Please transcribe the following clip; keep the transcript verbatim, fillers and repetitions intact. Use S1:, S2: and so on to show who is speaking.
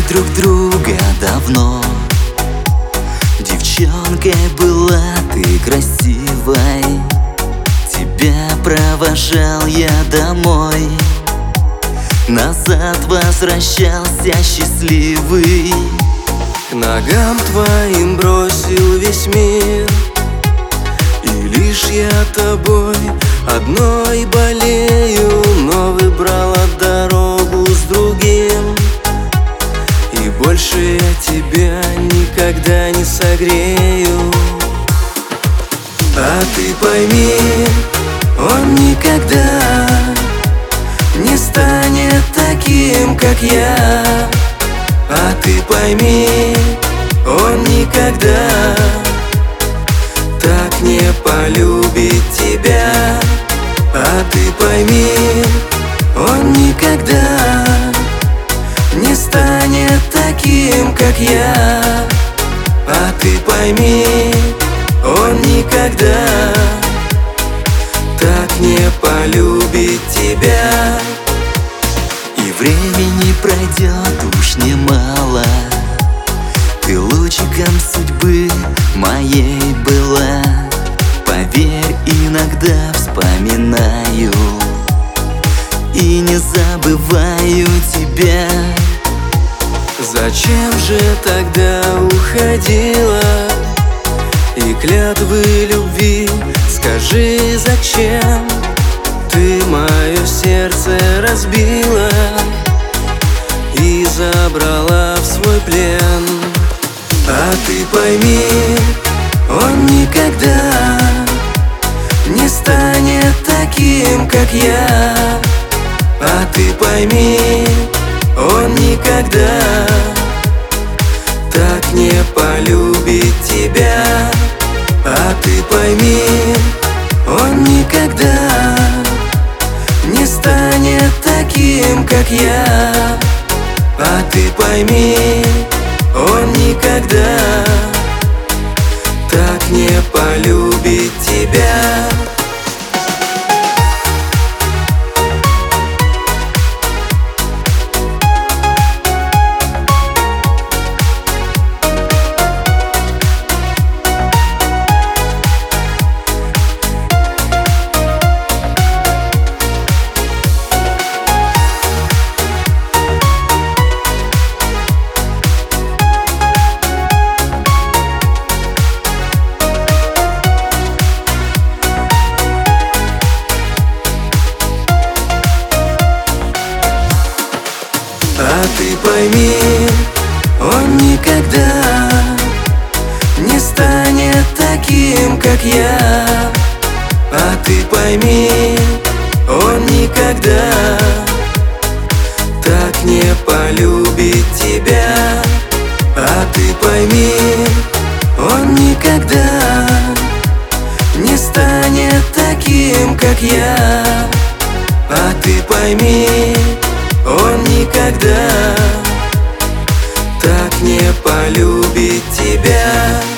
S1: друг друга давно. Девчонкой была ты красивой, тебя провожал я домой. Назад возвращался счастливый.
S2: К ногам твоим бросил весь мир, и лишь я тобой одной болею. Но выбрала дорогу с другим, и больше я тебя никогда не согрею. А ты пойми, он никогда не станет таким, как я. А ты пойми, он никогда так не полюбит тебя. А ты пойми, он никогда не станет таким, как я. А ты пойми, он никогда так не полюбит тебя.
S1: И времени пройдет уж немало, ты лучиком судьбы моей была. Поверь, иногда вспоминаю и не забываю тебя.
S2: Зачем же тогда уходила? И клятвы любви, скажи, зачем? Ты мое сердце разбила и забрала в свой плен. А ты пойми, он никогда не станет таким, как я. А ты пойми, он никогда так не полюбит тебя. А ты пойми, он никогда не станет таким, как я. А ты пойми, он никогда так не полюбит тебя. А ты пойми, он никогда не станет таким, как я. А ты пойми, он никогда так не полюбит тебя. А ты пойми, он никогда не станет таким, как я. А ты пойми, он никогда так не полюбит тебя.